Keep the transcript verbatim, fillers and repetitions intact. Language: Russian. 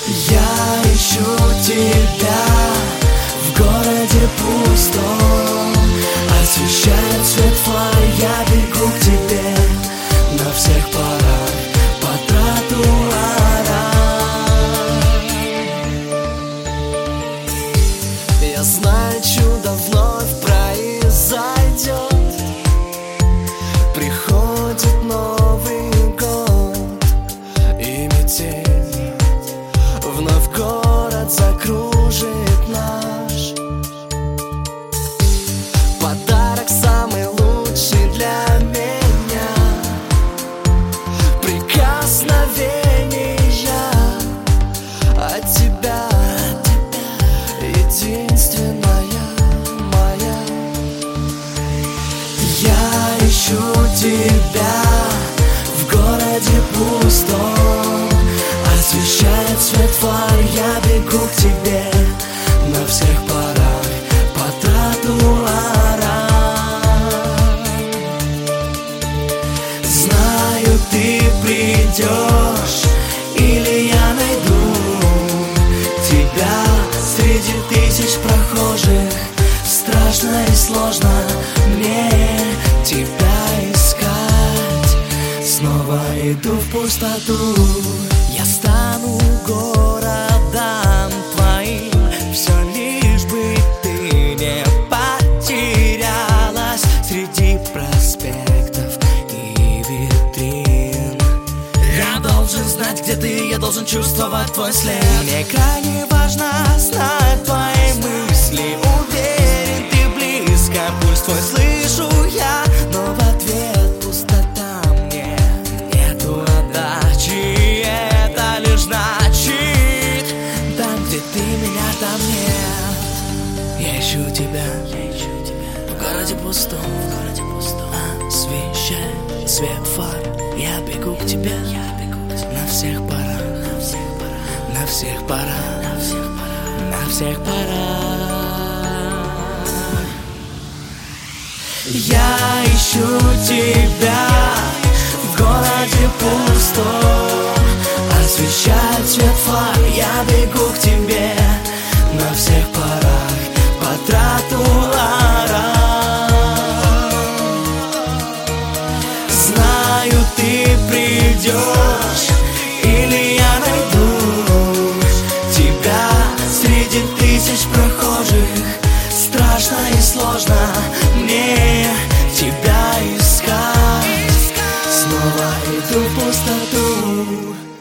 Я ищу тебя в городе пустом, освещает свет фар, я бегу к тебе на всех парах по тротуарам. Я знаю, чудо вновь произойдет, приходит Новый год и метель вновь город закружит наш. Подарок самый лучший для меня, прикосновение от тебя, единственная моя. Я ищу тебя в городе пустом, освещает свет фар, я бегу к тебе на всех парах по тротуарам. Знаю, ты придешь, или я найду тебя среди тысяч прохожих. Страшно и сложно мне тебя искать. Снова иду в пустоту. Я стану городом твоим, все лишь бы ты не потерялась среди проспектов и витрин. Я должен знать, где ты, я должен чувствовать твой след. Мне крайне важно знать твои мысли. Уверен, ты близко, пульс твой слышу я, но в ответ пустота мне. Нету отдачи, это лишь значит, там, где ты меня, там нет. Я ищу тебя в городе пустом, освещает свет фар, я бегу к тебе на всех парах, на всех парах, на всех парах. Я ищу тебя в городе пустом, освещает свет фар, я бегу к тебе на всех парах по тротуарам. Знаю, ты придешь, или я найду тебя среди тысяч прохожих. Страшно и сложно мне тебя искать. Снова иду в пустоту.